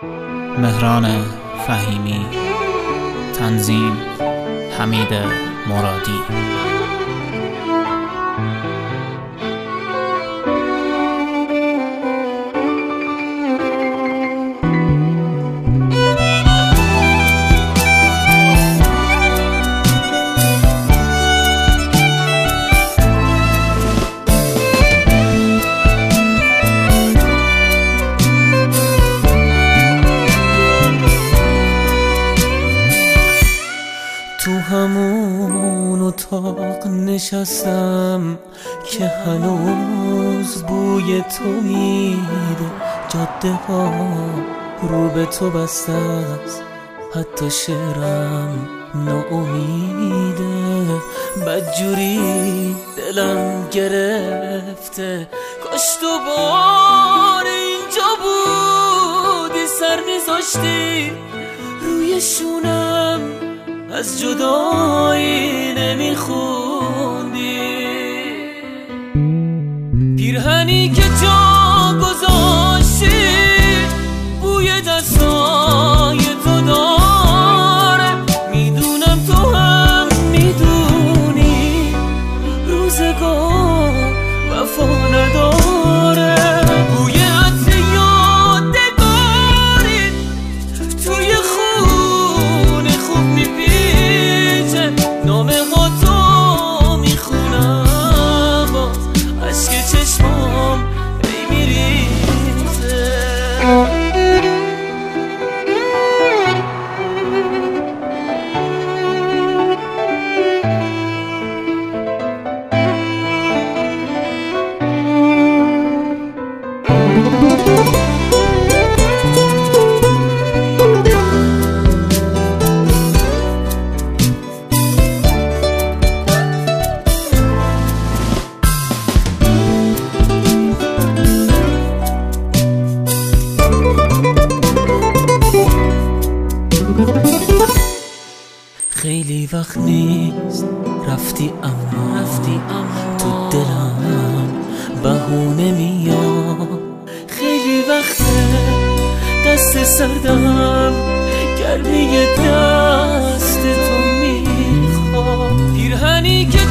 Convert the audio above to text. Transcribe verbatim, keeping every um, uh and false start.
مهران فهیمی، تنظیم حمید مرادی. تو همون اتاق نشستم که هنوز بوی تو میده، جاده ها رو به تو بسته است، حتی شعرم ناامیده. بدجوری دلم گرفته، کاش تو بار اینجا بودی، سر میذاشتی روی شونم، از جدایی نمیخوندی. پیرهنی که جا گذاشتی بوی دستای تو داره، میدونم تو هم میدونی روزگار وفا نداره. بوی عطر یادگاری توی خونه خوب میپیچه، نامه ها تو میخونم، باز عشق چشمام ای میریزه. خیلی وقت نیست رفتی، اما رفتی اما تو دلم بهونه میاد. خیلی وقته دست سردم گرمی دست تو میخواد. پیرهنی که